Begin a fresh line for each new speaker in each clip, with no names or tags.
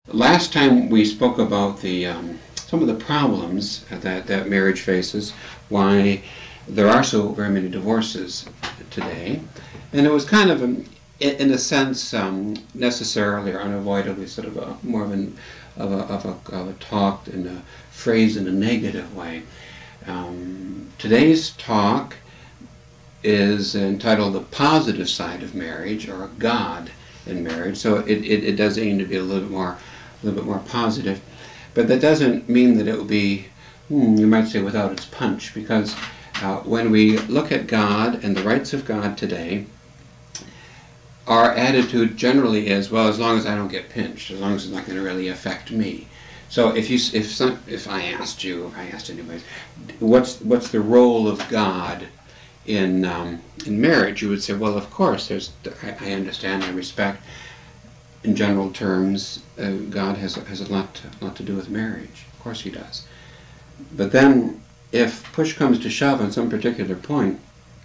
Last time we spoke about the some of the problems that marriage faces, why there are so very many divorces today, and it was kind of, in a sense, necessarily or unavoidably sort of more of a talk and a phrase in a negative way. Today's talk is entitled "The Positive Side of Marriage" or "God in Marriage," so it does aim to be a little bit more positive, but that doesn't mean that it will be, you might say, without its punch, because when we look at God and the rights of God today, our attitude generally is, well, as long as I don't get pinched, as long as it's not going to really affect me. So if I asked you, if I asked anybody, what's the role of God in marriage, you would say, well, of course, I understand, I respect. In general terms, God has a lot to do with marriage. Of course He does. But then, if push comes to shove on some particular point,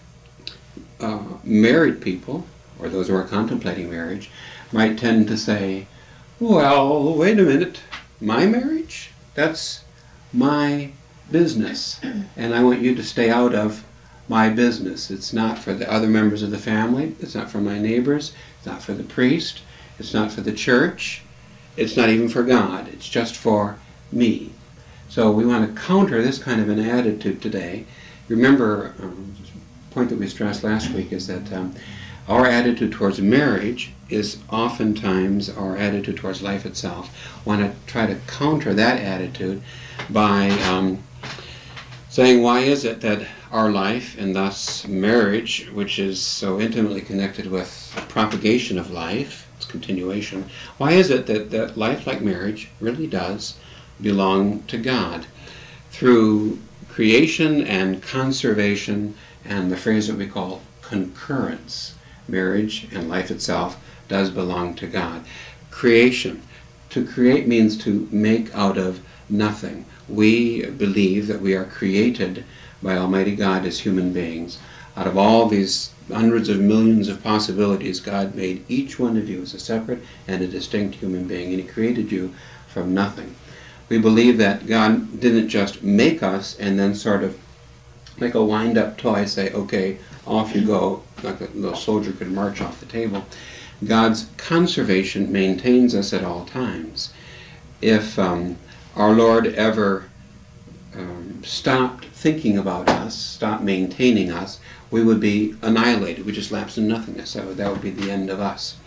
married people, or those who are contemplating marriage, might tend to say, well, wait a minute, my marriage? That's my business, and I want you to stay out of my business. It's not for the other members of the family, it's not for my neighbors, it's not for the priest, it's not for the church, it's not even for God, it's just for me. So we want to counter this kind of an attitude today. Remember, the point that we stressed last week is that our attitude towards marriage is oftentimes our attitude towards life itself. We want to try to counter that attitude by saying, why is it that our life, and thus marriage, which is so intimately connected with the propagation of life, its continuation, why is it that life like marriage really does belong to God? Through creation and conservation and the phrase that we call concurrence, marriage and life itself does belong to God. Creation. To create means to make out of nothing. We believe that we are created by Almighty God as human beings. Out of all these hundreds of millions of possibilities, God made each one of you as a separate and a distinct human being, and He created you from nothing. We believe that God didn't just make us and then sort of, like a wind-up toy, say, okay, off you go, like a little soldier could march off the table. God's conservation maintains us at all times. If our Lord ever stopped thinking about us, stopped maintaining us, we would be annihilated. We just lapse in nothingness. That would be the end of us.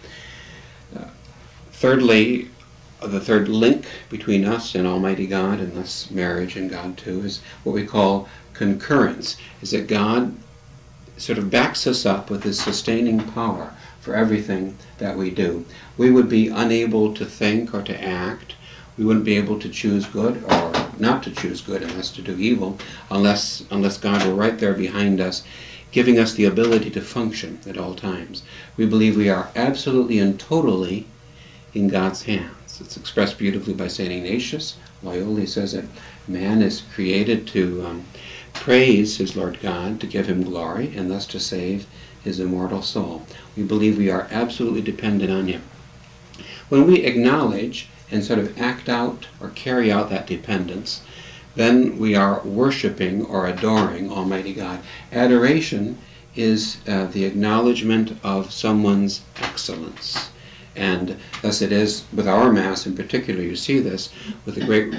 Thirdly, the third link between us and Almighty God, and thus marriage and God too, is what we call concurrence, is that God sort of backs us up with His sustaining power for everything that we do. We would be unable to think or to act. We wouldn't be able to choose good or not to choose good unless to do evil, unless God were right there behind us, giving us the ability to function at all times. We believe we are absolutely and totally in God's hands. It's expressed beautifully by St. Ignatius Loyola. He says that man is created to praise his Lord God, to give Him glory, and thus to save his immortal soul. We believe we are absolutely dependent on Him. When we acknowledge and sort of act out or carry out that dependence, then we are worshiping or adoring Almighty God. Adoration is the acknowledgement of someone's excellence. And thus it is with our Mass in particular. You see this with a great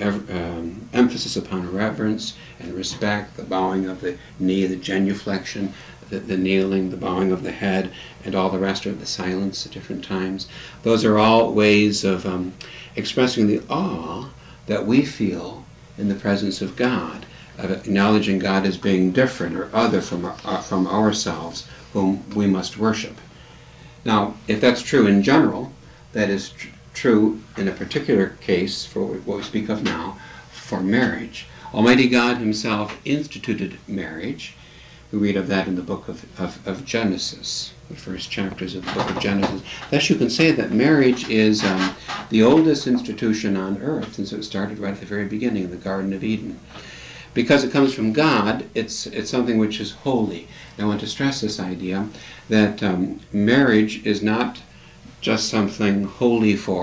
emphasis upon reverence and respect, the bowing of the knee, the genuflection, the kneeling, the bowing of the head, and all the rest of the silence at different times. Those are all ways of expressing the awe that we feel in the presence of God, of acknowledging God as being different or other from ourselves, whom we must worship. Now, if that's true in general, that is true in a particular case for what we speak of now, for marriage. Almighty God Himself instituted marriage. We read of that in the book of Genesis, the first chapters of the book of Genesis. Thus you can say that marriage is the oldest institution on earth, and so it started right at the very beginning in the Garden of Eden. Because it comes from God, it's something which is holy. And I want to stress this idea that marriage is not just something holy for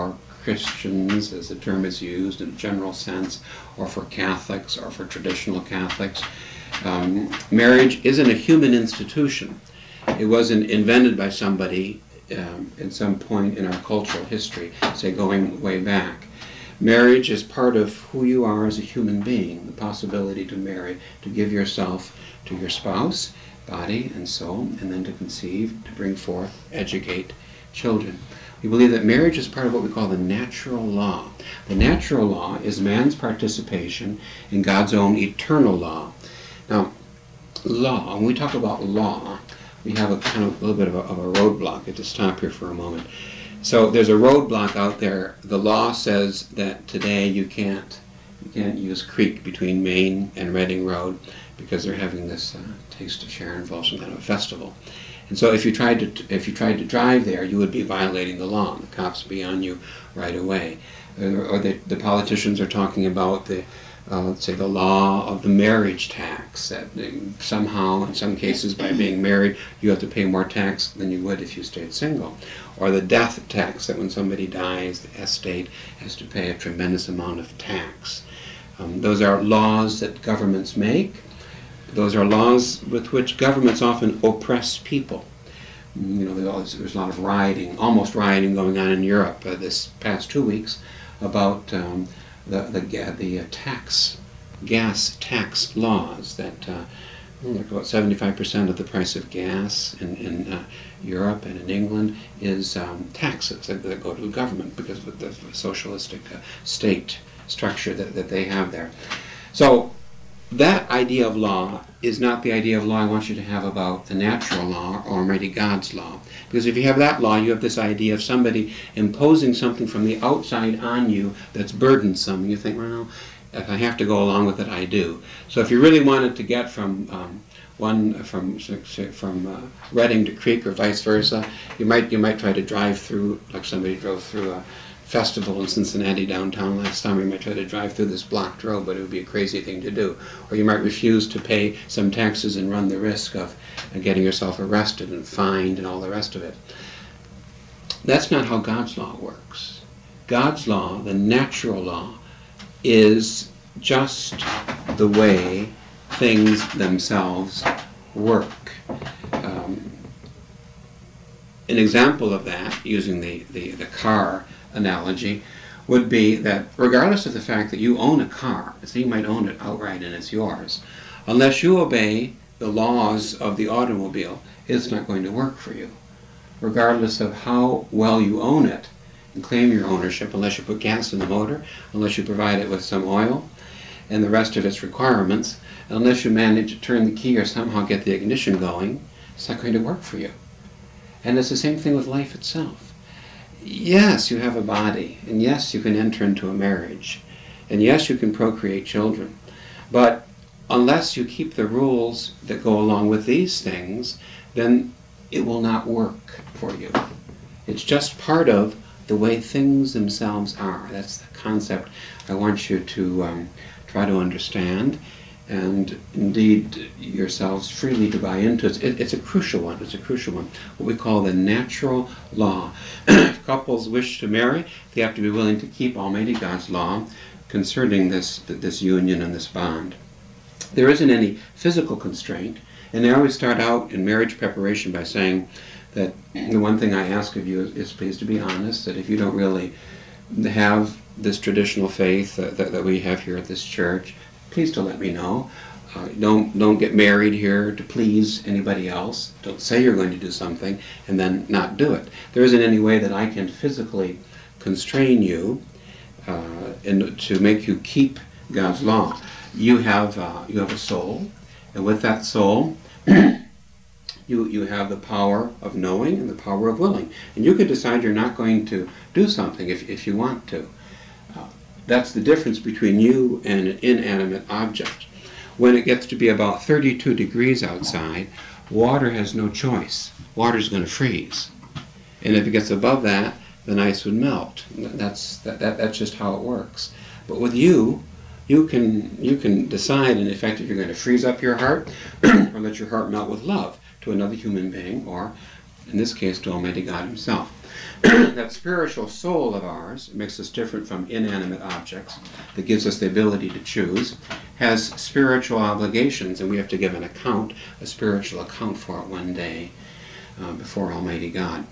Christians, as the term is used in a general sense, or for Catholics, or for traditional Catholics. Marriage isn't a human institution. It wasn't invented by somebody at some point in our cultural history, say going way back. Marriage is part of who you are as a human being, the possibility to marry, to give yourself to your spouse, body and soul, and then to conceive, to bring forth, educate children. We believe that marriage is part of what we call the natural law. The natural law is man's participation in God's own eternal law. Now, law, when we talk about law, we have a kind of a little bit of a roadblock. I have to stop here for a moment. So there's a roadblock out there. The law says that today you can't use Creek between Maine and Reading Road because they're having this Taste of Sharonville, some kind of a festival. And so if you tried to drive there, you would be violating the law. The cops would be on you right away. Or the politicians are talking about the let's say the law of the marriage tax, that somehow, in some cases, by being married, you have to pay more tax than you would if you stayed single. Or the death tax, that when somebody dies, the estate has to pay a tremendous amount of tax. Those are laws that governments make. Those are laws with which governments often oppress people. You know, there's a lot of rioting, almost rioting going on in Europe this past 2 weeks about the gas tax laws that like about 75% of the price of gas in Europe and in England is taxes that go to the government because of the socialistic state structure that they have there. So that idea of law is not the idea of law I want you to have about the natural law or Almighty God's law. Because if you have that law, you have this idea of somebody imposing something from the outside on you that's burdensome. And you think, well, if I have to go along with it, I do. So if you really wanted to get from Reading to Creek or vice versa, you might try to drive through, like somebody drove through a festival in Cincinnati downtown last summer. You might try to drive through this blocked road, but it would be a crazy thing to do. Or you might refuse to pay some taxes and run the risk of getting yourself arrested and fined and all the rest of it. That's not how God's law works. God's law, the natural law, is just the way things themselves work. An example of that, using the car analogy, would be that regardless of the fact that you own a car, so you might own it outright and it's yours, unless you obey the laws of the automobile, it's not going to work for you. Regardless of how well you own it and claim your ownership, unless you put gas in the motor, unless you provide it with some oil and the rest of its requirements, unless you manage to turn the key or somehow get the ignition going, it's not going to work for you. And it's the same thing with life itself. Yes, you have a body, and yes, you can enter into a marriage, and yes, you can procreate children, but unless you keep the rules that go along with these things, then it will not work for you. It's just part of the way things themselves are. That's the concept I want you to try to understand, and indeed yourselves freely to buy into it. It's a crucial one. It's a crucial one. What we call the natural law. If couples wish to marry, they have to be willing to keep Almighty God's law concerning this union and this bond. There isn't any physical constraint, and they always start out in marriage preparation by saying that the one thing I ask of you is please to be honest, that if you don't really have this traditional faith that we have here at this church, please to let me know. Don't get married here to please anybody else. Don't say you're going to do something and then not do it. There isn't any way that I can physically constrain you and to make you keep God's law. You have a soul, and with that soul, you have the power of knowing and the power of willing. And you could decide you're not going to do something if you want to. That's the difference between you and an inanimate object. When it gets to be about 32 degrees outside, water has no choice. Water's going to freeze. And if it gets above that, then ice would melt. That's just how it works. But with you can decide, in effect, if you're going to freeze up your heart or let your heart melt with love to another human being, or, in this case, to Almighty God himself. That spiritual soul of ours, it makes us different from inanimate objects, that gives us the ability to choose, has spiritual obligations, and we have to give an account, a spiritual account for it one day before Almighty God.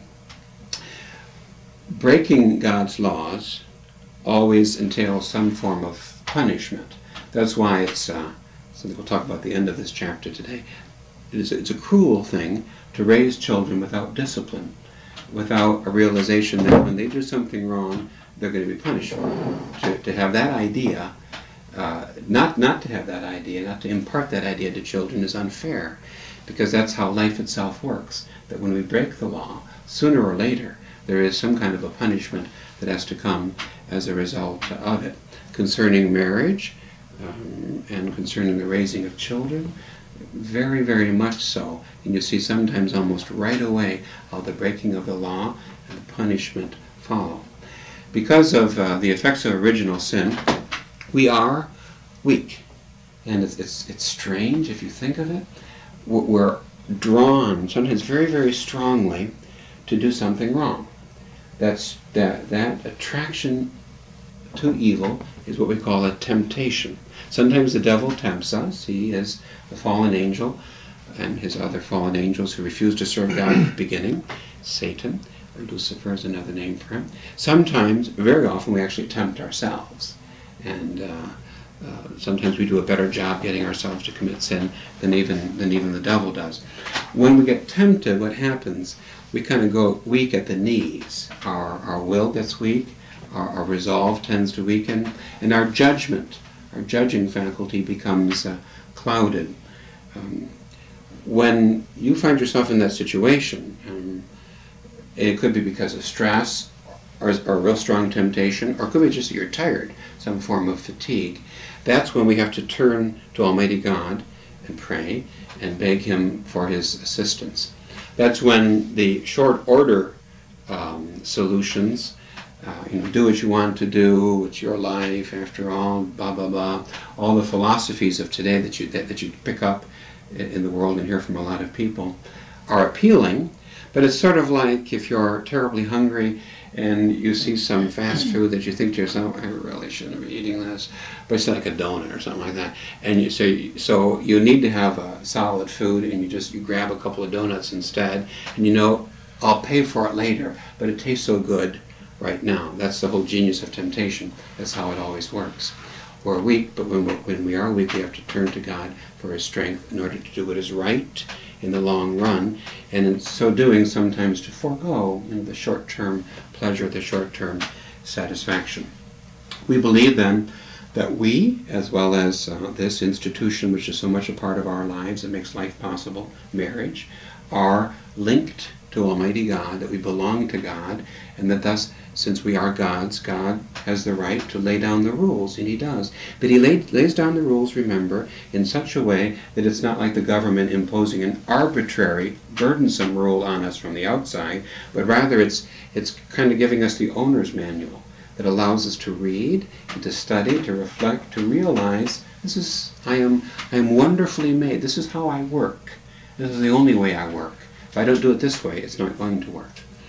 Breaking God's laws always entails some form of punishment. That's why it's something we'll talk about at the end of this chapter today. It's a cruel thing to raise children without discipline, without a realization that when they do something wrong, they're going to be punished for it. To have that idea, not to have that idea, not to impart that idea to children is unfair, because that's how life itself works. That when we break the law, sooner or later, there is some kind of a punishment that has to come as a result of it. Concerning marriage and concerning the raising of children, very, very much so. And you see sometimes almost right away how the breaking of the law and the punishment follow. Because of the effects of original sin, we are weak. And it's strange if you think of it. We're drawn, sometimes very, very strongly, to do something wrong. That attraction to evil is what we call a temptation. Sometimes the devil tempts us. He is the fallen angel and his other fallen angels who refuse to serve God at the beginning. Satan, or Lucifer is another name for him. Sometimes, very often, we actually tempt ourselves. And sometimes we do a better job getting ourselves to commit sin than even the devil does. When we get tempted, what happens? We kind of go weak at the knees. Our will gets weak. Our resolve tends to weaken. And our judging faculty becomes clouded. When you find yourself in that situation, it could be because of stress or a real strong temptation, or it could be just that you're tired, some form of fatigue. That's when we have to turn to Almighty God and pray and beg Him for His assistance. That's when the short order solutions, do what you want to do, it's your life, after all, blah, blah, blah, all the philosophies of today that you pick up in the world and hear from a lot of people are appealing, but it's sort of like if you're terribly hungry and you see some fast food that you think to yourself, I really shouldn't be eating this, but it's like a donut or something like that, and so you need to have a solid food, and you grab a couple of donuts instead, and I'll pay for it later, but it tastes so good right now. That's the whole genius of temptation. That's how it always works. We're weak, but when we are weak, we have to turn to God for His strength in order to do what is right in the long run, and in so doing, sometimes to forego the short-term pleasure, the short-term satisfaction. We believe then that we, as well as this institution, which is so much a part of our lives that makes life possible, marriage, are linked to Almighty God, that we belong to God, and that thus, since we are God's, God has the right to lay down the rules, and He does. But He lays down the rules, remember, in such a way that it's not like the government imposing an arbitrary, burdensome rule on us from the outside, but rather it's kind of giving us the owner's manual that allows us to read, and to study, to reflect, to realize, I am wonderfully made. This is how I work. This is the only way I work. If I don't do it this way, it's not going to work.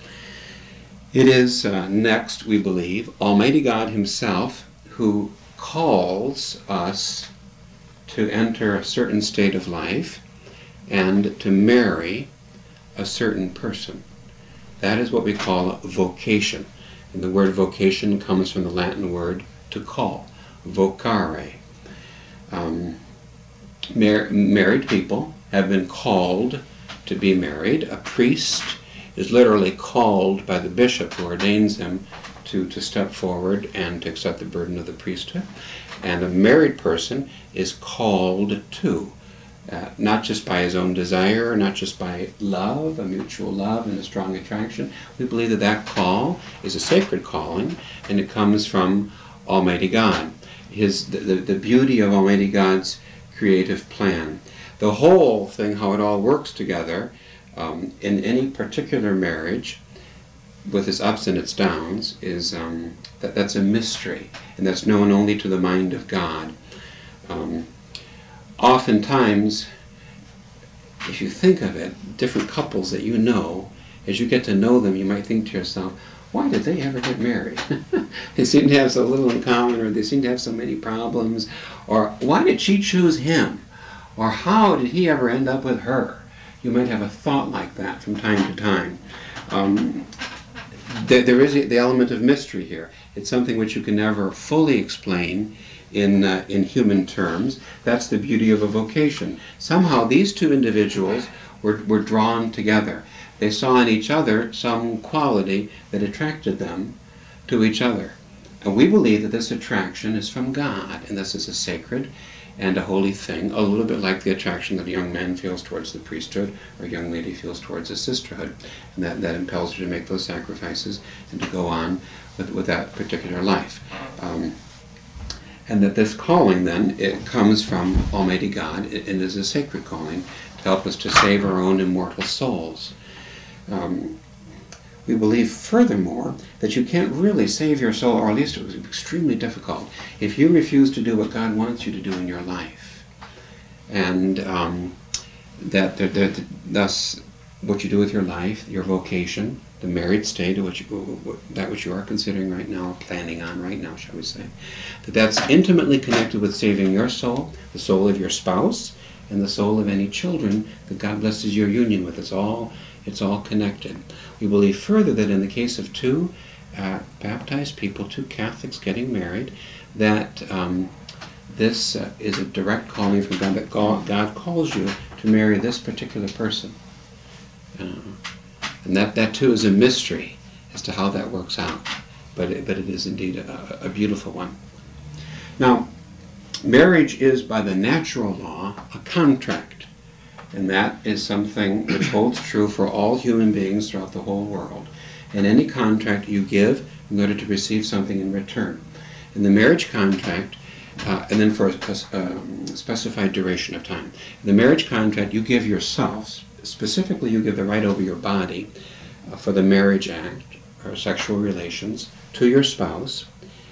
It is next, we believe, Almighty God Himself who calls us to enter a certain state of life and to marry a certain person. That is what we call vocation. And the word vocation comes from the Latin word to call, vocare. Married people have been called to be married. A priest is literally called by the bishop who ordains him to step forward and to accept the burden of the priesthood. And a married person is called to, not just by his own desire, not just by love, a mutual love and a strong attraction. We believe that that call is a sacred calling, and it comes from Almighty God. The beauty of Almighty God's creative plan. The whole thing, how it all works together, in any particular marriage, with its ups and its downs, is that's a mystery, and that's known only to the mind of God. Oftentimes, if you think of it, different couples that As you get to know them, you might think to yourself, why did they ever get married? They seem to have so little in common, or they seem to have so many problems. Or why did she choose him? Or how did he ever end up with her? You might have a thought like that from time to time. There is the element of mystery here. It's something which you can never fully explain in human terms. That's the beauty of a vocation. Somehow these two individuals were drawn together. They saw in each other some quality that attracted them to each other. And we believe that this attraction is from God, and this is a sacred and a holy thing, a little bit like the attraction that a young man feels towards the priesthood, or a young lady feels towards a sisterhood. And that impels her to make those sacrifices and to go on with that particular life. And that this calling, then, it comes from Almighty God. It is a sacred calling to help us to save our own immortal souls. We believe, furthermore, that you can't really save your soul, or at least it was extremely difficult, if you refuse to do what God wants you to do in your life. And thus, what you do with your life, your vocation, the married state, that which you are considering right now, planning on right now, shall we say, that's intimately connected with saving your soul, the soul of your spouse, and the soul of any children that God blesses your union with. It's all connected. We believe further that in the case of two baptized people, two Catholics getting married, that this is a direct calling from God, that God calls you to marry this particular person. And that too is a mystery as to how that works out. But it is indeed a beautiful one. Now, marriage is, by the natural law, a contract. And that is something which holds true for all human beings throughout the whole world. And any contract you give in order to receive something in return. In the marriage contract, and then for a specified duration of time. In the marriage contract, you give yourself, specifically you give the right over your body for the marriage act, or sexual relations, to your spouse.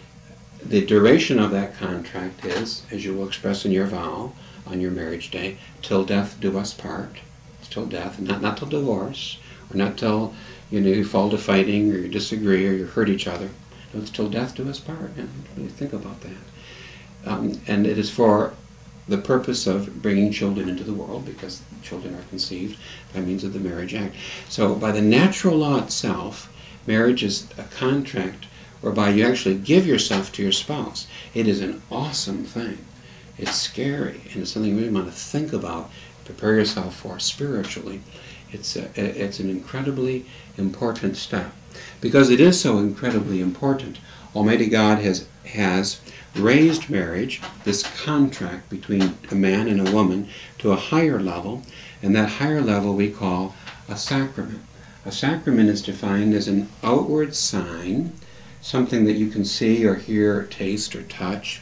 The duration of that contract is, as you will express in your vow on your marriage day, till death do us part. It's till death, not till divorce, or not till you fall to fighting, or you disagree, or you hurt each other. No, it's till death do us part. And really think about that. And it is for the purpose of bringing children into the world, because children are conceived by means of the marriage act. So by the natural law itself, marriage is a contract whereby you actually give yourself to your spouse. It is an awesome thing. It's scary, and it's something you really want to think about, prepare yourself for spiritually. It's an incredibly important step. Because it is so incredibly important, Almighty God has raised marriage, this contract between a man and a woman, to a higher level, and that higher level we call a sacrament. A sacrament is defined as an outward sign, something that you can see or hear, taste or touch,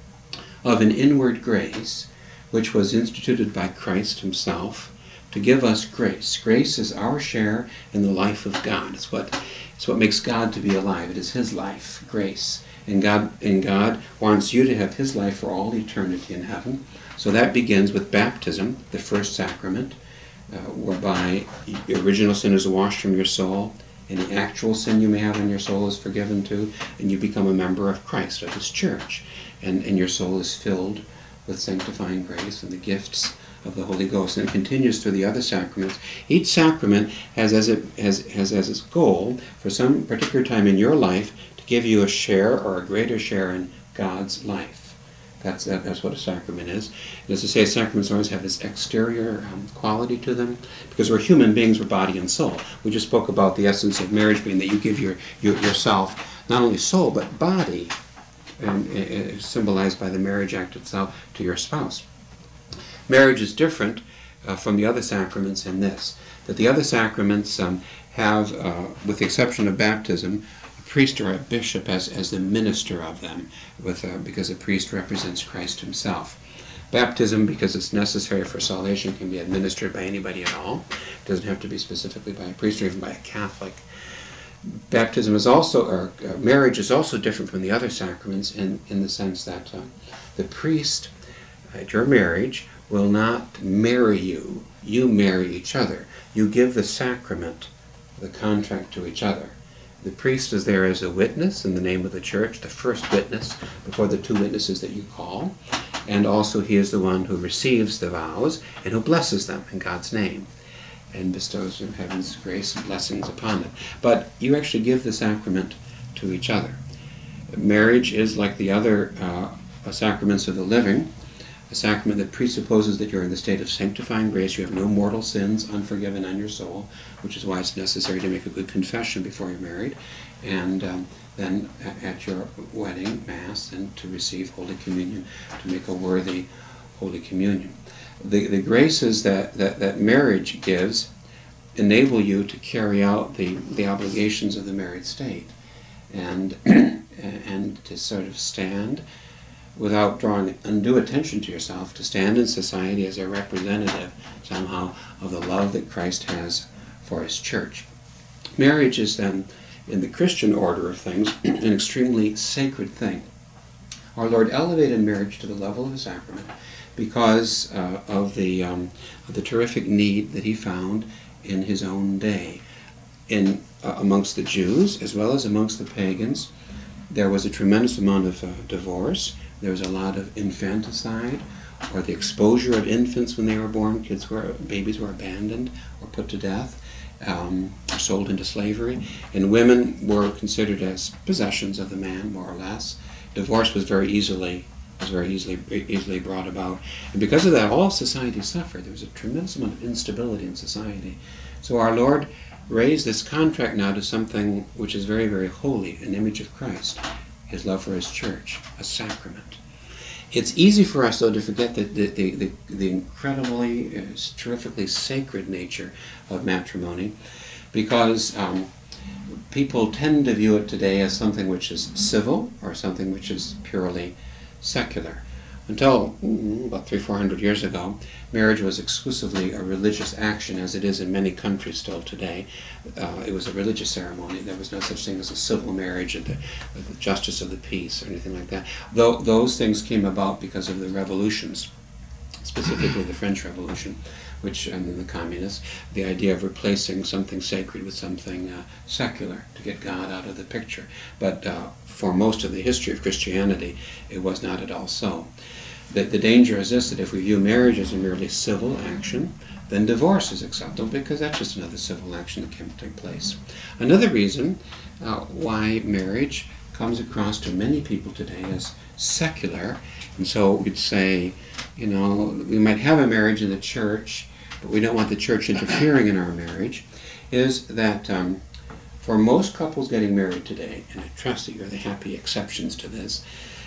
of an inward grace, which was instituted by Christ himself to give us grace. Grace is our share in the life of God. It's what makes God to be alive. It is his life, grace. And God wants you to have his life for all eternity in heaven. So that begins with baptism, the first sacrament, whereby the original sin is washed from your soul, any actual sin you may have in your soul is forgiven too, and you become a member of Christ, of his church. And your soul is filled with sanctifying grace and the gifts of the Holy Ghost. And it continues through the other sacraments. Each sacrament has as its goal, for some particular time in your life, to give you a share or a greater share in God's life. That's what a sacrament is. And as I say, sacraments always have this exterior quality to them, because we're human beings, we're body and soul. We just spoke about the essence of marriage being that you give yourself, not only soul, but body, and symbolized by the marriage act itself, to your spouse. Marriage is different from the other sacraments in this, that the other sacraments have, with the exception of baptism, a priest or a bishop as the minister of them, because a priest represents Christ himself. Baptism, because it's necessary for salvation, can be administered by anybody at all. It doesn't have to be specifically by a priest or even by a Catholic. Baptism is also, or marriage is also different from the other sacraments in the sense that the priest at your marriage will not marry you. You marry each other. You give the sacrament the contract to each other. The priest is there as a witness in the name of the church, the first witness before the two witnesses that you call, and also he is the one who receives the vows and who blesses them in God's name and bestows heaven's grace and blessings upon them. But you actually give the sacrament to each other. Marriage is like the other sacraments of the living, a sacrament that presupposes that you're in the state of sanctifying grace. You have no mortal sins unforgiven on your soul, which is why it's necessary to make a good confession before you're married, and then at your wedding mass and to receive Holy Communion, to make a worthy Holy Communion. The graces that marriage gives enable you to carry out the obligations of the married state, and to sort of stand without drawing undue attention to yourself, to stand in society as a representative somehow of the love that Christ has for his church. Marriage is then, in the Christian order of things, an extremely sacred thing. Our Lord elevated marriage to the level of a sacrament because of the terrific need that he found in his own day. Amongst the Jews, as well as amongst the pagans, there was a tremendous amount of divorce. There was a lot of infanticide, or the exposure of infants when they were born. Babies were abandoned or put to death, or sold into slavery. And women were considered as possessions of the man, more or less. Divorce was very easily brought about. And because of that, all of society suffered. There was a tremendous amount of instability in society. So our Lord raised this contract now to something which is very, very holy, an image of Christ, his love for his church, a sacrament. It's easy for us, though, to forget the incredibly, terrifically sacred nature of matrimony, because people tend to view it today as something which is civil or something which is purely secular. Until about 300-400 years ago, marriage was exclusively a religious action, as it is in many countries still today. It was a religious ceremony. There was no such thing as a civil marriage and the justice of the peace or anything like that. Though those things came about because of the revolutions, specifically the French Revolution, and then the communists, the idea of replacing something sacred with something secular to get God out of the picture. But for most of the history of Christianity, it was not at all so. The danger is this, that if we view marriage as a merely civil action, then divorce is acceptable, because that's just another civil action that can take place. Another reason why marriage comes across to many people today as secular, and so we'd say, we might have a marriage in the church, but we don't want the church interfering in our marriage, is that for most couples getting married today, and I trust that you're the happy exceptions to this,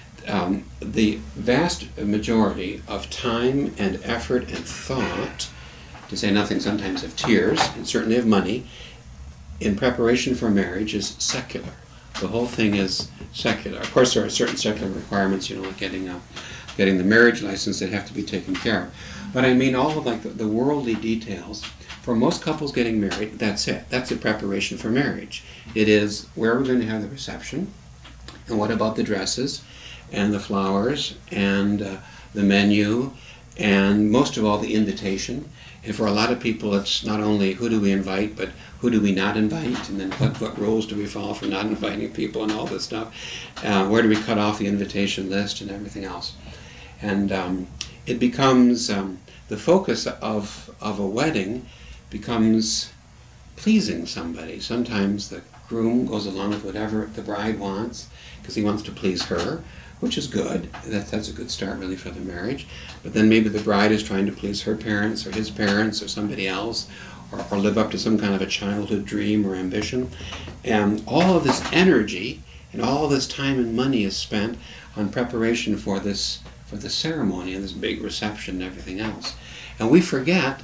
the vast majority of time and effort and thought, to say nothing sometimes of tears, and certainly of money, in preparation for marriage is secular. The whole thing is secular. Of course, there are certain secular requirements, like getting the marriage license that have to be taken care of. But I mean all of the worldly details. For most couples getting married, that's it. That's the preparation for marriage. It is where we're going to have the reception, and what about the dresses, and the flowers, and the menu, and most of all the invitation. And for a lot of people, it's not only who do we invite, but who do we not invite, and then what rules do we follow for not inviting people, and all this stuff. Where do we cut off the invitation list and everything else. And it becomes, the focus of a wedding becomes pleasing somebody. Sometimes the groom goes along with whatever the bride wants because he wants to please her, which is good. That's a good start really for the marriage. But then maybe the bride is trying to please her parents or his parents or somebody else, or live up to some kind of a childhood dream or ambition. And all of this energy and all this time and money is spent on preparation for the ceremony and this big reception and everything else. And we forget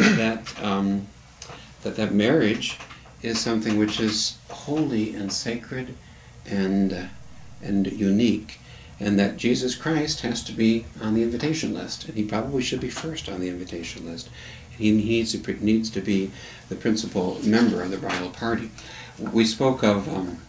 that marriage is something which is holy and sacred and unique, and that Jesus Christ has to be on the invitation list, and he probably should be first on the invitation list. He needs to be the principal member of the bridal party. We spoke of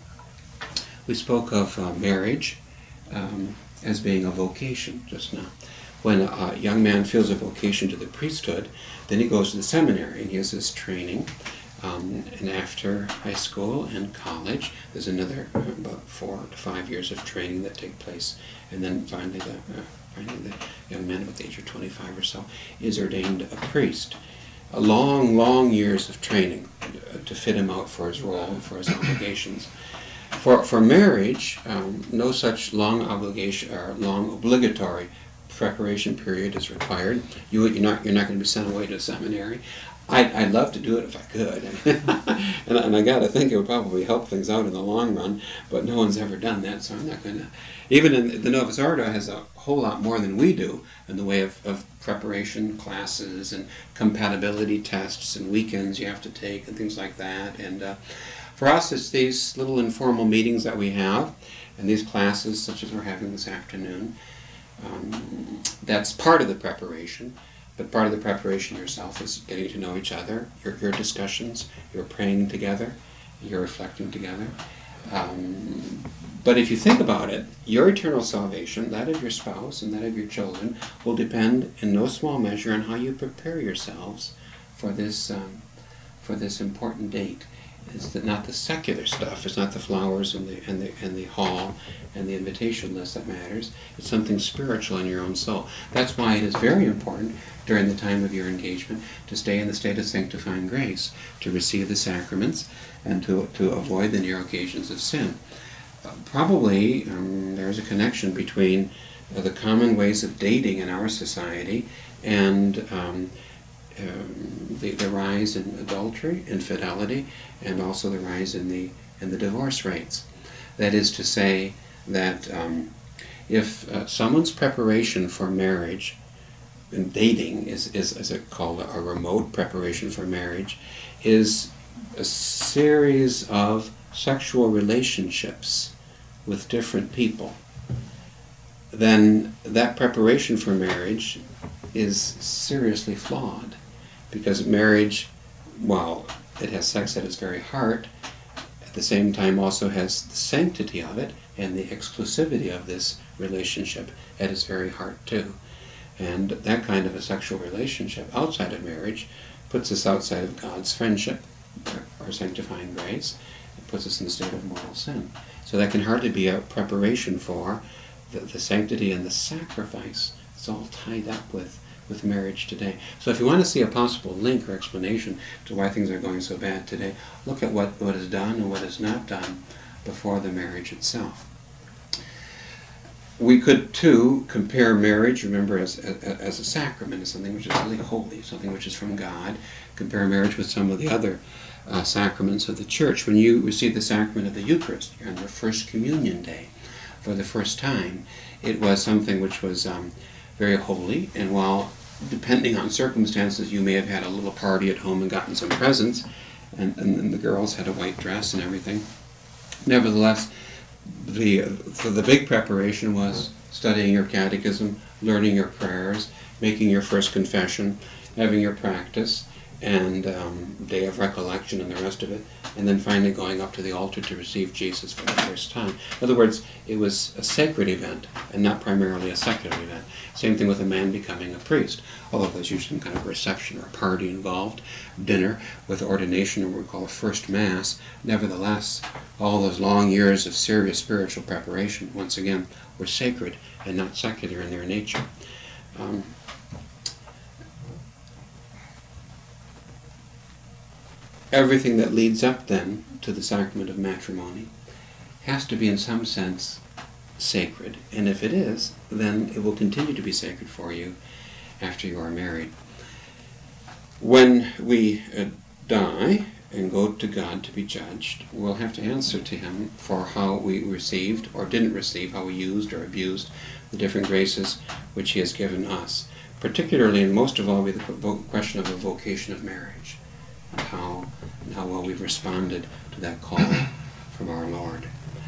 marriage as being a vocation just now. When a young man feels a vocation to the priesthood, then he goes to the seminary and he has this training And after high school and college, there's another about 4 to 5 years of training that take place. And then finally the young man at the age of 25 or so is ordained a priest. A long, long years of training to fit him out for his role and for his obligations. For marriage, no such long obligation or long obligatory preparation period is required. You're not going to be sent away to seminary. I'd love to do it if I could, and I got to think it would probably help things out in the long run, but no one's ever done that, so I'm not going to. Even in the Novus Ordo has a whole lot more than we do in the way of preparation classes and compatibility tests and weekends you have to take and things like that. And for us, it's these little informal meetings that we have and these classes such as we're having this afternoon. That's part of the preparation. But part of the preparation yourself is getting to know each other, your discussions, your praying together, your reflecting together. But if you think about it, your eternal salvation, that of your spouse and that of your children, will depend in no small measure on how you prepare yourselves for this important date. It's not the secular stuff. It's not the flowers and the hall and the invitation list that matters. It's something spiritual in your own soul. That's why it is very important during the time of your engagement to stay in the state of sanctifying grace, to receive the sacraments, and to avoid the near occasions of sin. Probably there is a connection between the common ways of dating in our society and the rise in adultery, infidelity, and also the rise in the divorce rates. That is to say that if someone's preparation for marriage, and dating is called a remote preparation for marriage, is a series of sexual relationships with different people, then that preparation for marriage is seriously flawed. Because marriage, while it has sex at its very heart, at the same time also has the sanctity of it and the exclusivity of this relationship at its very heart too. And that kind of a sexual relationship outside of marriage puts us outside of God's friendship or sanctifying grace. It puts us in the state of mortal sin. So that can hardly be a preparation for the sanctity and the sacrifice. It's all tied up with marriage today. So if you want to see a possible link or explanation to why things are going so bad today, look at what is done and what is not done before the marriage itself. We could, too, compare marriage, remember, as a sacrament, as something which is really holy, something which is from God. Compare marriage with some of the other sacraments of the Church. When you receive the sacrament of the Eucharist, you're on your first communion day for the first time, it was something which was very holy, and while depending on circumstances, you may have had a little party at home and gotten some presents, and the girls had a white dress and everything. Nevertheless, the big preparation was studying your catechism, learning your prayers, making your first confession, having your practice, and day of recollection and the rest of it, and then finally going up to the altar to receive Jesus for the first time. In other words, it was a sacred event and not primarily a secular event. Same thing with a man becoming a priest, although there's usually some kind of reception or a party involved, dinner with ordination, or what we call a first mass. Nevertheless, all those long years of serious spiritual preparation, once again, were sacred and not secular in their nature. Everything that leads up then to the sacrament of matrimony has to be in some sense sacred, and if it is, then it will continue to be sacred for you after you are married. When we die and go to God to be judged, we'll have to answer to Him for how we received or didn't receive, how we used or abused the different graces which He has given us. Particularly, and most of all, with the question of the vocation of marriage, and how well we've responded to that call from our Lord.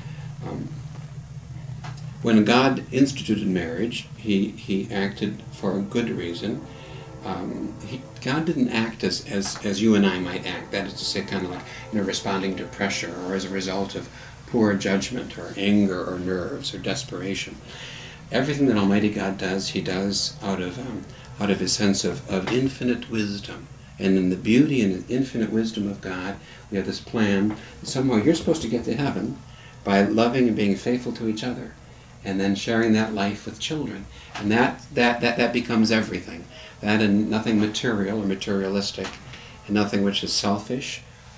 When God instituted marriage, He acted for a good reason. God didn't act as you and I might act. That is to say, kind of like responding to pressure or as a result of poor judgment or anger or nerves or desperation. Everything that Almighty God does, He does out of His sense of infinite wisdom And in the beauty and the infinite wisdom of God, we have this plan that somehow you're supposed to get to heaven by loving and being faithful to each other, and then sharing that life with children. And that becomes everything. That and nothing material or materialistic, and nothing which is selfish,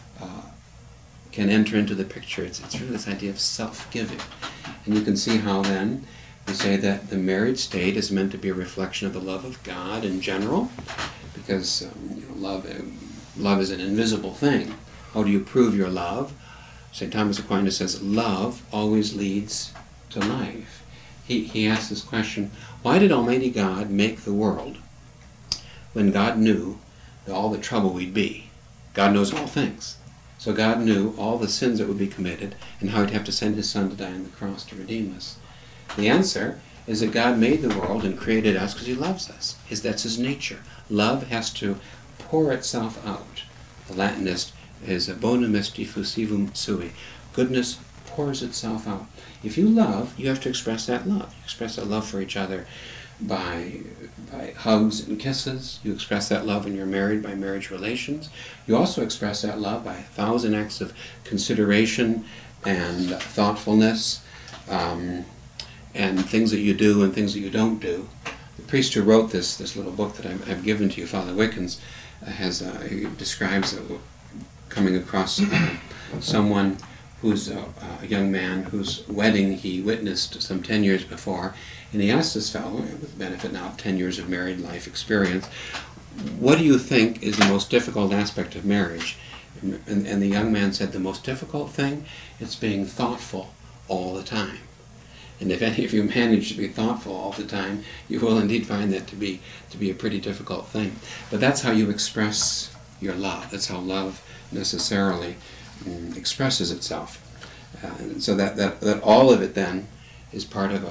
can enter into the picture. It's really this idea of self-giving. And you can see how then we say that the married state is meant to be a reflection of the love of God in general, because love is an invisible thing. How do you prove your love? St. Thomas Aquinas says, love always leads to life. He asks this question, why did Almighty God make the world when God knew all the trouble we'd be? God knows all things. So God knew all the sins that would be committed and how he'd have to send his Son to die on the cross to redeem us. The answer is that God made the world and created us because he loves us. That's his nature. Love has to pour itself out. The Latinist is bonamis diffusivum sui. Goodness pours itself out. If you love, you have to express that love. You express that love for each other by hugs and kisses. You express that love when you're married by marriage relations. You also express that love by 1,000 acts of consideration and thoughtfulness, and things that you do and things that you don't do. The priest who wrote this little book that I've given to you, Father Wickens, he describes coming across someone who's a young man whose wedding he witnessed some 10 years before, and he asked this fellow, with the benefit now of 10 years of married life experience, what do you think is the most difficult aspect of marriage? And the young man said, the most difficult thing is being thoughtful all the time. And if any of you manage to be thoughtful all the time, you will indeed find that to be a pretty difficult thing. But that's how you express your love. That's how love necessarily expresses itself. And so that all of it then is part of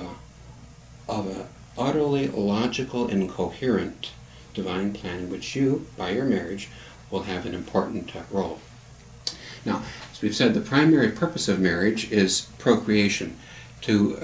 a utterly logical and coherent divine plan in which you, by your marriage, will have an important role. Now, as we've said, the primary purpose of marriage is procreation. To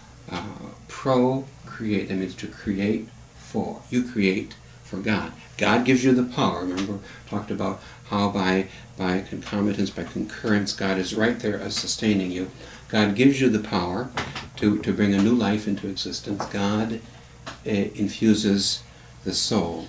procreate, that means to create for. You create for God. God gives you the power. Remember, we talked about how by concomitance, by concurrence, God is right there as sustaining you. God gives you the power to bring a new life into existence. God infuses the soul.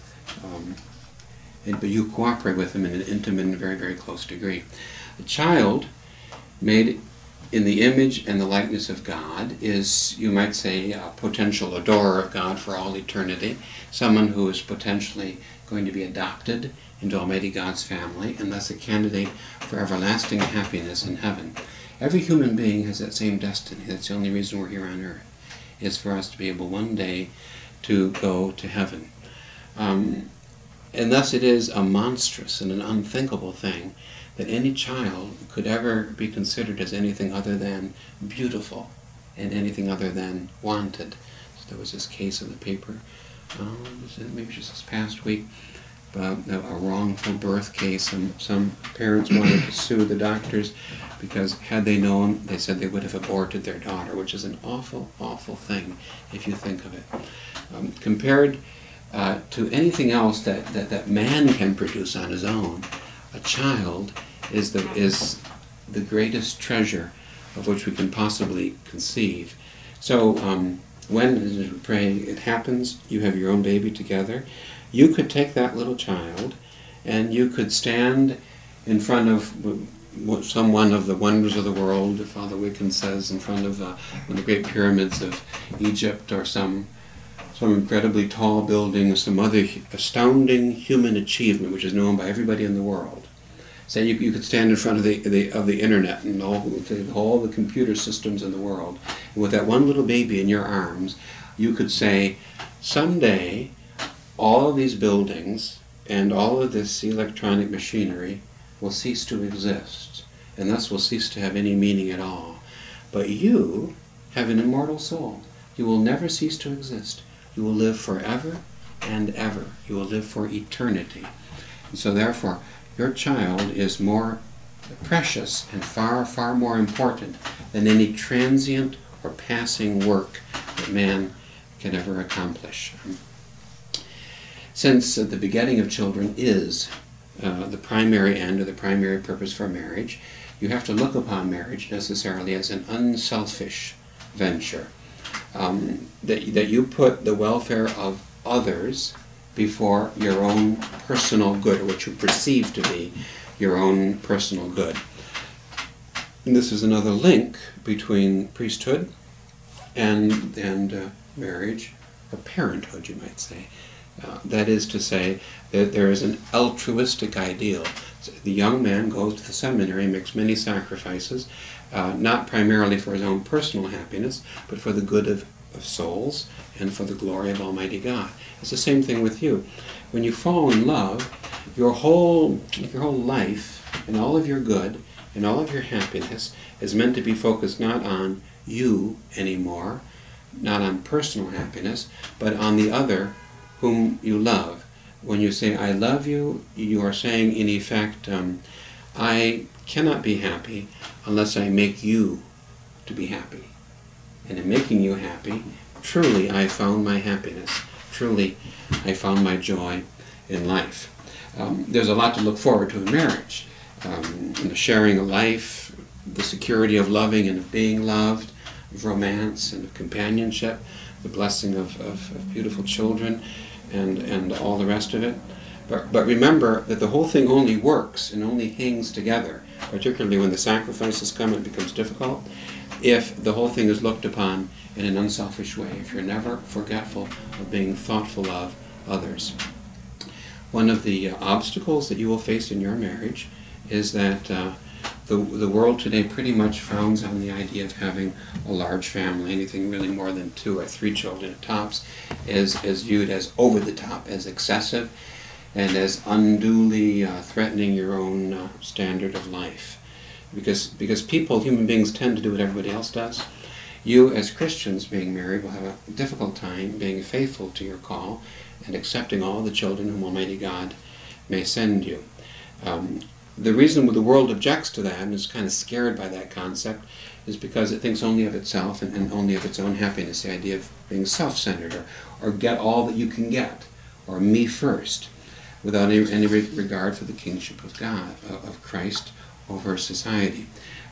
But you cooperate with him in an intimate and very, very close degree. The child made in the image and the likeness of God is, you might say, a potential adorer of God for all eternity, someone who is potentially going to be adopted into Almighty God's family, and thus a candidate for everlasting happiness in heaven. Every human being has that same destiny. That's the only reason we're here on earth, is for us to be able one day to go to heaven. And thus it is a monstrous and an unthinkable thing that any child could ever be considered as anything other than beautiful and anything other than wanted. So there was this case in the paper, maybe just this past week, about a wrongful birth case, and some parents wanted to sue the doctors because had they known, they said they would have aborted their daughter, which is an awful, awful thing if you think of it. Compared to anything else that man can produce on his own, a child is the greatest treasure of which we can possibly conceive. So when, as we pray, it happens, you have your own baby together, you could take that little child and you could stand in front of some one of the wonders of the world, Father Wickens says, in front of one of the great pyramids of Egypt, or some incredibly tall building, or some other astounding human achievement which is known by everybody in the world. Say you could stand in front of the internet and all the computer systems in the world, and with that one little baby in your arms, you could say, someday all of these buildings and all of this electronic machinery will cease to exist, and thus will cease to have any meaning at all. But you have an immortal soul. You will never cease to exist. You will live forever and ever. You will live for eternity. And so therefore, your child is more precious and far, far more important than any transient or passing work that man can ever accomplish. Since the begetting of children is the primary end or the primary purpose for marriage, you have to look upon marriage necessarily as an unselfish venture. That you put the welfare of others before your own personal good, or what you perceive to be your own personal good. And this is another link between priesthood and marriage, or parenthood, you might say. That is to say, that there is an altruistic ideal. So the young man goes to the seminary, makes many sacrifices, not primarily for his own personal happiness, but for the good of souls and for the glory of Almighty God. It's the same thing with you. When you fall in love, your whole life and all of your good and all of your happiness is meant to be focused not on you anymore, not on personal happiness, but on the other whom you love. When you say, I love you, you are saying, in effect, I cannot be happy unless I make you to be happy. And in making you happy, truly I found my happiness. Truly I found my joy in life. There's a lot to look forward to in marriage. Sharing a life, the security of loving and of being loved, of romance and of companionship, the blessing of beautiful children, and all the rest of it. But remember that the whole thing only works and only hangs together, particularly when the sacrifices come and it becomes difficult, if the whole thing is looked upon in an unselfish way, if you're never forgetful of being thoughtful of others. One of the obstacles that you will face in your marriage is that the world today pretty much frowns on the idea of having a large family. Anything really more than 2 or 3 children at tops is viewed as over the top, as excessive, and as unduly threatening your own standard of life. Because people, human beings, tend to do what everybody else does. You, as Christians being married, will have a difficult time being faithful to your call and accepting all the children whom Almighty God may send you. The reason the world objects to that and is kind of scared by that concept is because it thinks only of itself and only of its own happiness, the idea of being self-centered, or get all that you can get, or me first, without any regard for the kingship of God, of Christ over society.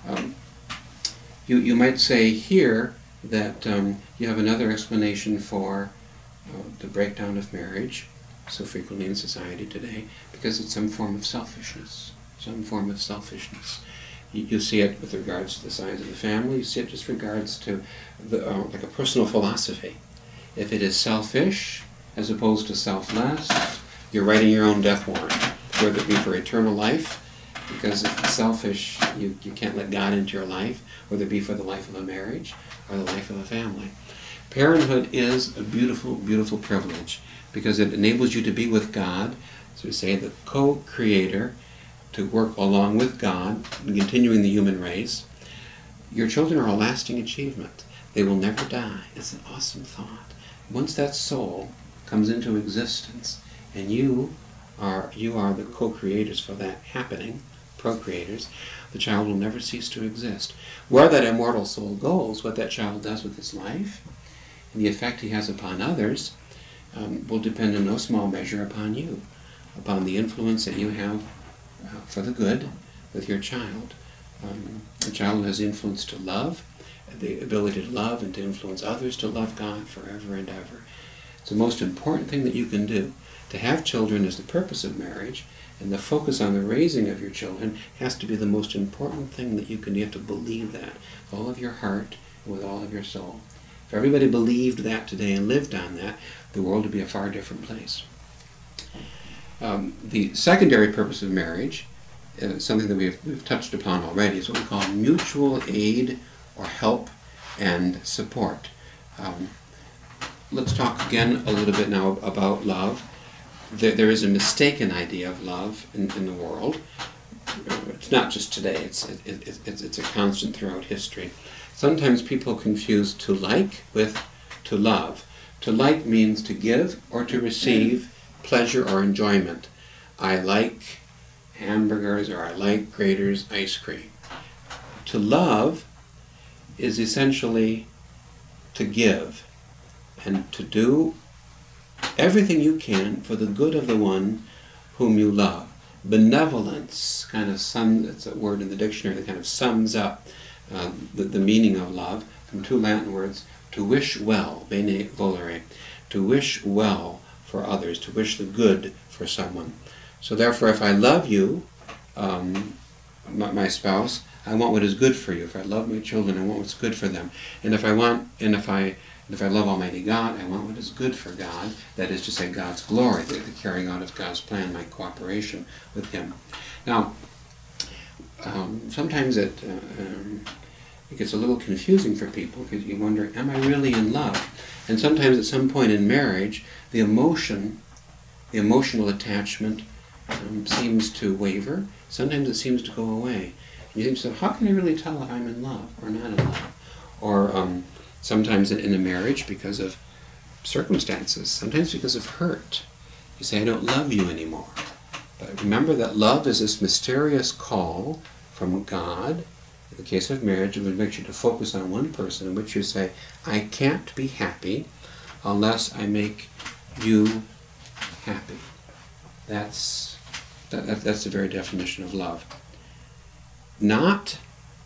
You might say here that you have another explanation for the breakdown of marriage so frequently in society today, because it's some form of selfishness. Some form of selfishness. You see it with regards to the size of the family. You see it just regards to like a personal philosophy. If it is selfish as opposed to selfless, you're writing your own death warrant, whether it be for eternal life, because if it's selfish, you can't let God into your life, whether it be for the life of a marriage or the life of a family. Parenthood is a beautiful, beautiful privilege because it enables you to be with God, so we say the co-creator, to work along with God in continuing the human race. Your children are a lasting achievement. They will never die. It's an awesome thought. Once that soul comes into existence and you are the co-creators for that happening, procreators, the child will never cease to exist. Where that immortal soul goes, what that child does with his life, and the effect he has upon others, will depend in no small measure upon you, upon the influence that you have for the good with your child. The child has influence to love, the ability to love and to influence others to love God forever and ever. It's the most important thing that you can do. To have children is the purpose of marriage, and the focus on the raising of your children has to be the most important thing that you can do. You have to believe that with all of your heart and with all of your soul. If everybody believed that today and lived on that, the world would be a far different place. The secondary purpose of marriage, something that we've touched upon already, is what we call mutual aid or help and support. Let's talk again a little bit now about love. There is a mistaken idea of love in the world. It's not just today, it's a constant throughout history. Sometimes people confuse to like with to love. To like means to give or to receive pleasure or enjoyment. I like hamburgers, or I like Graeter's ice cream. To love is essentially to give and to do everything you can for the good of the one whom you love. Benevolence kind of it's a word in the dictionary that kind of sums up the meaning of love from two Latin words: to wish well, bene volere, to wish well for others, to wish the good for someone. So therefore, if I love you, my spouse, I want what is good for you. If I love my children, I want what's good for them. And if I love Almighty God, I want what is good for God. That is to say, God's glory, the carrying out of God's plan, my cooperation with Him. Now, sometimes it gets a little confusing for people because you wonder, am I really in love? And sometimes at some point in marriage, the emotional attachment seems to waver. Sometimes it seems to go away. And you think, so how can I really tell if I'm in love or not in love? Or sometimes in a marriage because of circumstances, sometimes because of hurt. You say, I don't love you anymore. But remember that love is this mysterious call from God. In the case of marriage, it would make you to focus on one person in which you say, I can't be happy unless I make you happy. That's the very definition of love. Not,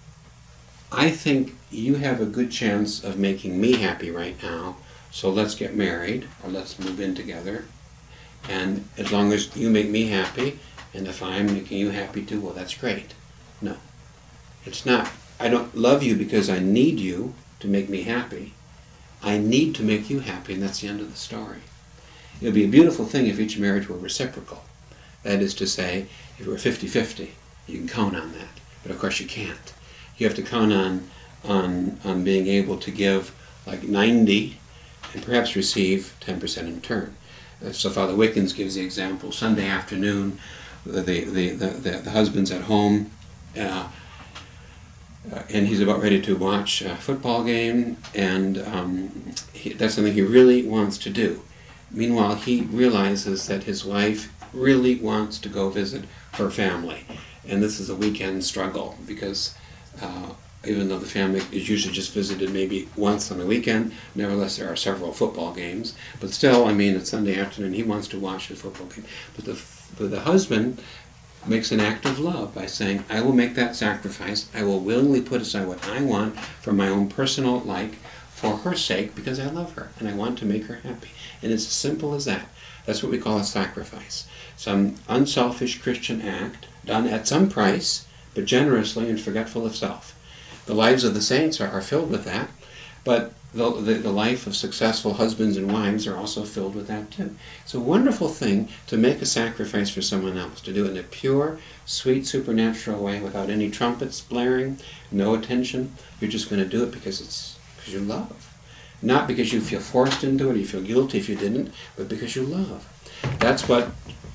I think you have a good chance of making me happy right now, so let's get married, or let's move in together, and as long as you make me happy, and if I'm making you happy too, well, that's great. No. It's not, I don't love you because I need you to make me happy. I need to make you happy, and that's the end of the story. It would be a beautiful thing if each marriage were reciprocal. That is to say, if it were 50-50, you can count on that. But of course you can't. You have to count on being able to give like 90 and perhaps receive 10% in return. So Father Wickens gives the example, Sunday afternoon, the husband's at home, and he's about ready to watch a football game, and that's something he really wants to do. Meanwhile, he realizes that his wife really wants to go visit her family. And this is a weekend struggle because even though the family is usually just visited maybe once on the weekend, nevertheless there are several football games. But still, I mean, it's Sunday afternoon, he wants to watch the football game. But the husband makes an act of love by saying, I will make that sacrifice. I will willingly put aside what I want for my own personal like for her sake because I love her and I want to make her happy. And it's as simple as that. That's what we call a sacrifice. Some unselfish Christian act done at some price, but generously and forgetful of self. The lives of the saints are filled with that, but the life of successful husbands and wives are also filled with that too. It's a wonderful thing to make a sacrifice for someone else, to do it in a pure, sweet, supernatural way without any trumpets blaring, no attention. You're just going to do it because you love. Not because you feel forced into it, or you feel guilty if you didn't, but because you love. That's what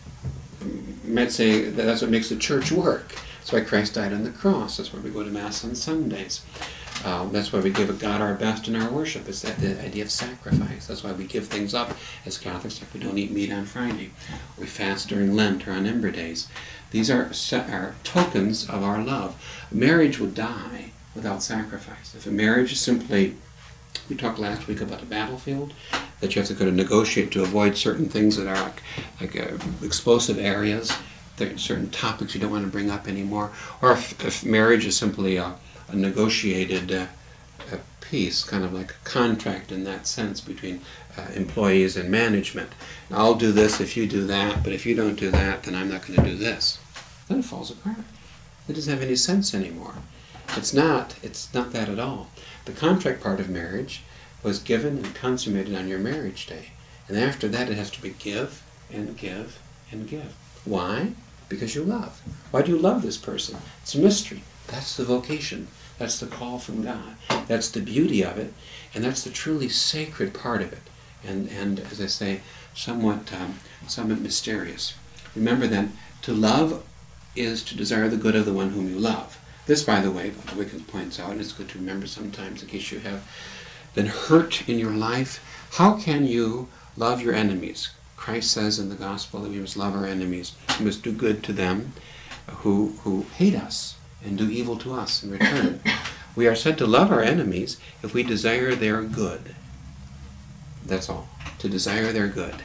makes the church work. That's why Christ died on the cross. That's why we go to Mass on Sundays. That's why we give God our best in our worship. It's the idea of sacrifice. That's why we give things up as Catholics, like we don't eat meat on Friday. We fast during Lent or on Ember Days. These are tokens of our love. Marriage would die without sacrifice. If a marriage is simply, we talked last week about a battlefield, that you have to go to negotiate to avoid certain things that are like explosive areas, certain topics you don't want to bring up anymore. Or if marriage is simply a negotiated peace, kind of like a contract in that sense between employees and management. I'll do this if you do that, but if you don't do that, then I'm not going to do this. Then it falls apart. It doesn't have any sense anymore. It's not that at all. The contract part of marriage was given and consummated on your marriage day. And after that it has to be give and give and give. Why? Because you love. Why do you love this person? It's a mystery. That's the vocation. That's the call from God. That's the beauty of it. And that's the truly sacred part of it. And as I say, somewhat mysterious. Remember then, to love is to desire the good of the one whom you love. This, by the way, Father Wickens points out, and it's good to remember sometimes in case you have been hurt in your life, how can you love your enemies? Christ says in the Gospel that we must love our enemies. We must do good to them who hate us and do evil to us in return. We are said to love our enemies if we desire their good. That's all. To desire their good.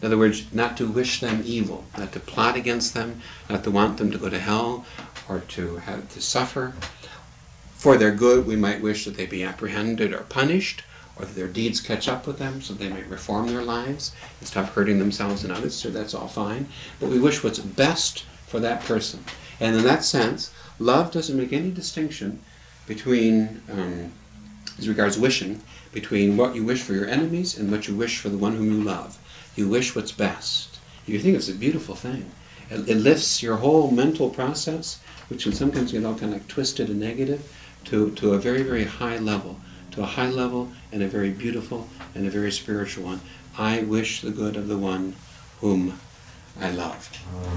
In other words, not to wish them evil, not to plot against them, not to want them to go to hell or to have to suffer. For their good, we might wish that they be apprehended or punished, or that their deeds catch up with them so they might reform their lives and stop hurting themselves and others. So that's all fine. But we wish what's best for that person. And in that sense, love doesn't make any distinction between, as regards wishing, between what you wish for your enemies and what you wish for the one whom you love. You wish what's best. You think it's a beautiful thing. It lifts your whole mental process, which can sometimes get all kind of twisted and negative, to a very, very high level. To a high level and a very beautiful and a very spiritual one. I wish the good of the one whom I love.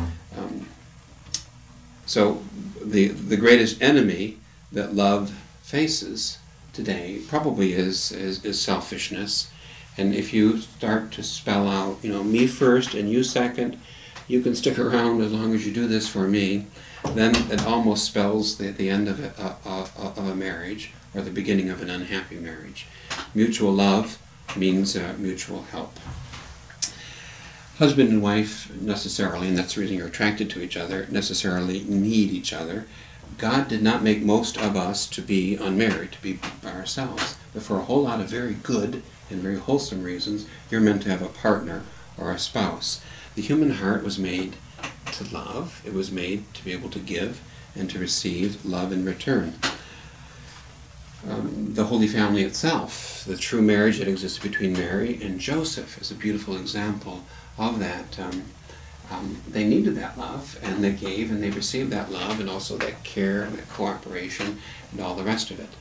So the greatest enemy that love faces today probably is selfishness. And if you start to spell out, me first and you second, you can stick around as long as you do this for me, then it almost spells the end of a marriage, or the beginning of an unhappy marriage. Mutual love means mutual help. Husband and wife necessarily, and that's the reason you're attracted to each other, necessarily need each other. God did not make most of us to be unmarried, to be by ourselves. But for a whole lot of very good and very wholesome reasons, you're meant to have a partner or a spouse. The human heart was made to love. It was made to be able to give and to receive love in return. The Holy Family itself, the true marriage that existed between Mary and Joseph, is a beautiful example of that. They needed that love, and they gave and they received that love, and also that care and that cooperation and all the rest of it.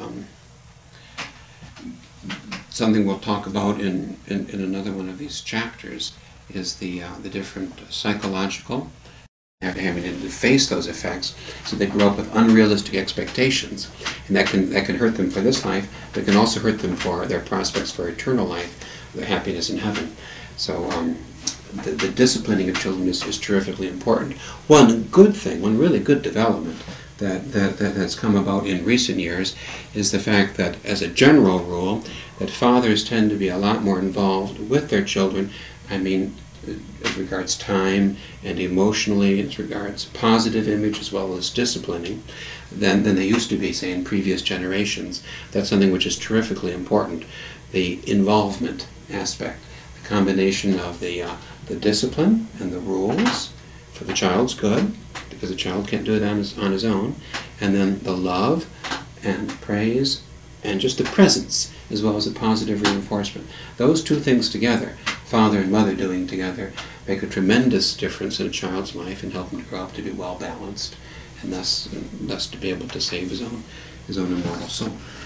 Something we'll talk about in another one of these chapters is the different psychological, having to face those effects. So they grow up with unrealistic expectations, and that can hurt them for this life, but can also hurt them for their prospects for eternal life, their happiness in heaven. So the disciplining of children is terrifically important. One good thing, one really good development that has come about in recent years is the fact that, as a general rule, that fathers tend to be a lot more involved with their children. I mean, as regards time and emotionally, as regards positive image as well as disciplining, than they used to be, say, in previous generations. That's something which is terrifically important. The involvement aspect, the combination of the discipline and the rules for the child's good, because the child can't do it on his own, and then the love and praise and just the presence as well as the positive reinforcement. Those two things together, father and mother doing together, make a tremendous difference in a child's life and help him to grow up to be well balanced, and thus to be able to save his own immortal soul.